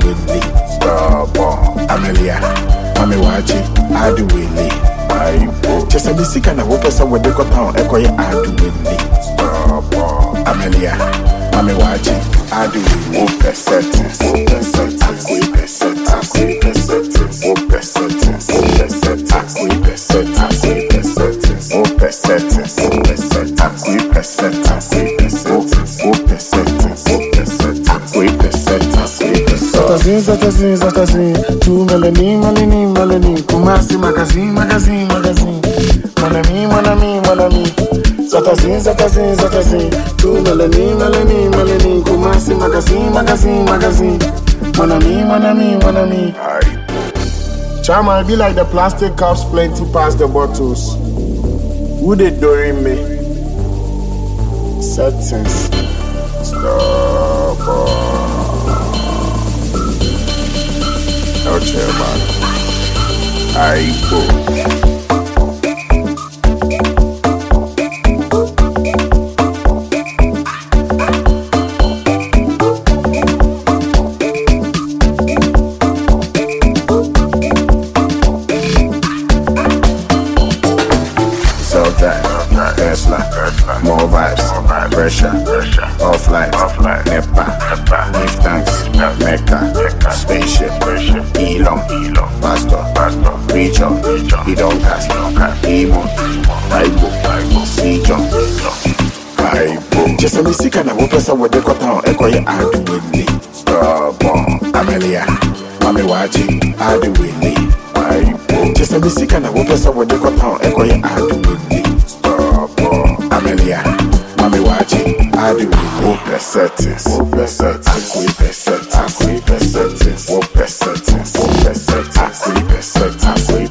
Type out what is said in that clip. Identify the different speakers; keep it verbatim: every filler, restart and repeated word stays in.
Speaker 1: Willy. Stop, Amelia. Mami wachi, I do Willy. Just a missing and a whoopers with the town, echo, I do Willy. Stop, Amelia. Mami wachi, I do Willy. Whoop settings, whoop settings, whoop settings, whoop settings, whoop settings, whoop settings, whoop settings, whoop settings, whoop settings, whoop settings, whoop settings, whoop settings, whoop settings.
Speaker 2: Zatazin, zatazin, zatazin. Tu melanie, melanie, melanie. Kumasi magazine, magazine, magazine. Mon ami, mon ami, mon ami. Zatazin, zatazin, zatazin. Tu melanie, melanie, melanie. Kumasi magazine, magazine, magazine. Mon ami, mon ami, mon ami. Chama, I be like the plastic cups plenty past the bottles. Who they doing me? Settings. Stop.
Speaker 1: No chill, man. I go. Tesla, more vibes, pressure, offline, Nepa, give thanks, Mecca, spaceship, Elon, Pastor, Preacher, he don't cast, Emo, Bible, see John, Bible. Just a mistake and a whoopers with the cotton, echo, I do Willy. Stop, Amelia, Mami Waji, I do Willy. Bible. Just a mistake and a whoopers with the cotton, echo, I do Willy. Amelia, Mami Waji, I do whoop settings, whoop settings, whoop settings, whoop settings, whoop settings, whoop settings, whoop settings,